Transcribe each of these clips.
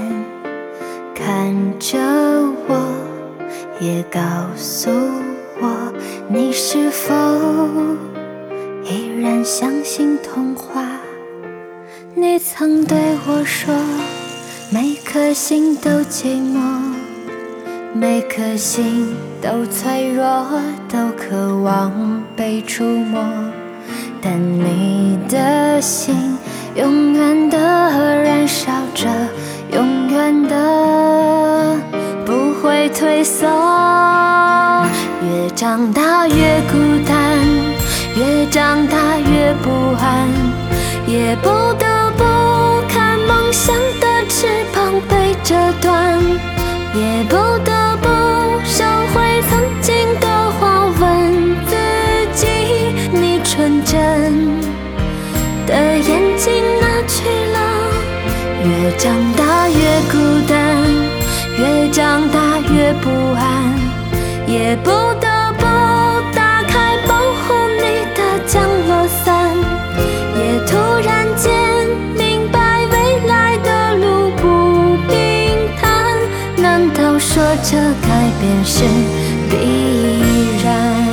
看着我，也告诉我，你是否依然相信童话？你曾对我说，每颗心都寂寞，每颗心都脆弱，都渴望被触摸，但你的心永远的燃烧着，永远的不会退缩。越长大越孤单，越长大越不安，也不得不看梦想的翅膀被折断，也不得不收回曾经的话，问自己，你纯真的眼睛哪去了？越长大越孤单，越长大越不安，也不得不打开保护你的降落伞，也突然间明白未来的路不平坦，难道说这改变是必然？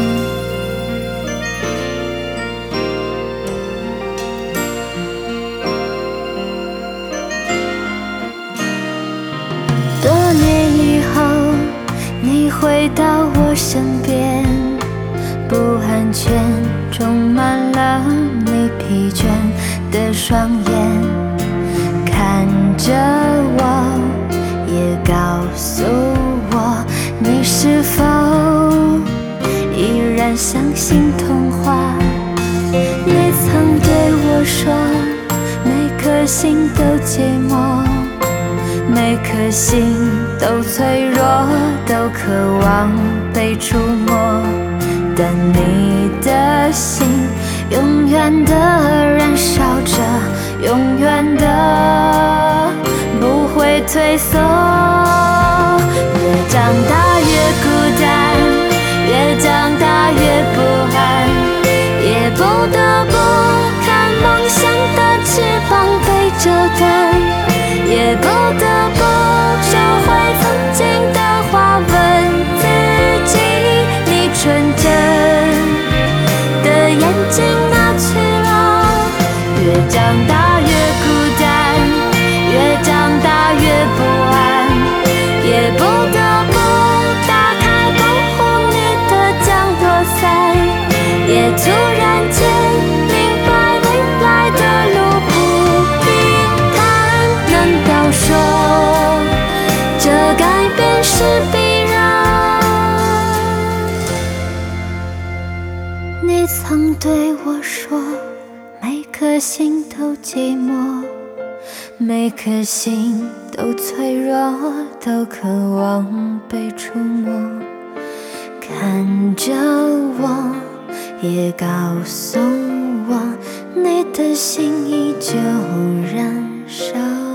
多年以后，你回到我身边，不安全充满了你疲倦的双眼，看着我，也告诉我，你是否依然相信童话？你曾对我说，每颗心都寂寞，每颗心都脆弱，都渴望被触摸，但你的心永远的燃烧着，永远的不会退缩。越长大越孤单，越长大越不安，也不得不看梦想的翅膀被折断，也不得不收回曾经的话，问自己，你纯真的眼睛哪去了？越长大越孤单，越长大越不安，也不得不打开保护你的降落伞，也突然间明白未来的路不平坦，难道说这改变是必然？你曾对我说，每颗心都寂寞，每颗心都脆弱，都渴望被触摸，看着我，也告诉我，你的心依旧燃烧。